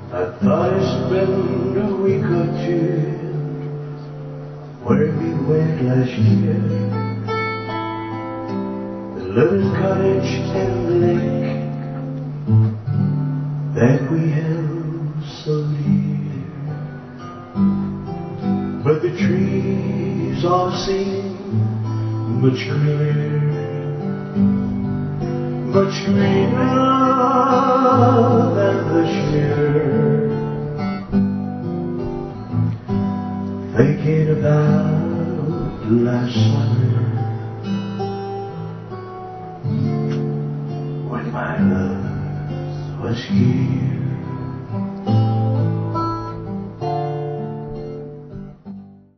I thought I'd spend a week or two where we went last year. The little cottage and the lake that we held so dear. But the trees all seem much greener, much greener than this year. Thinking about last summer when my love was here.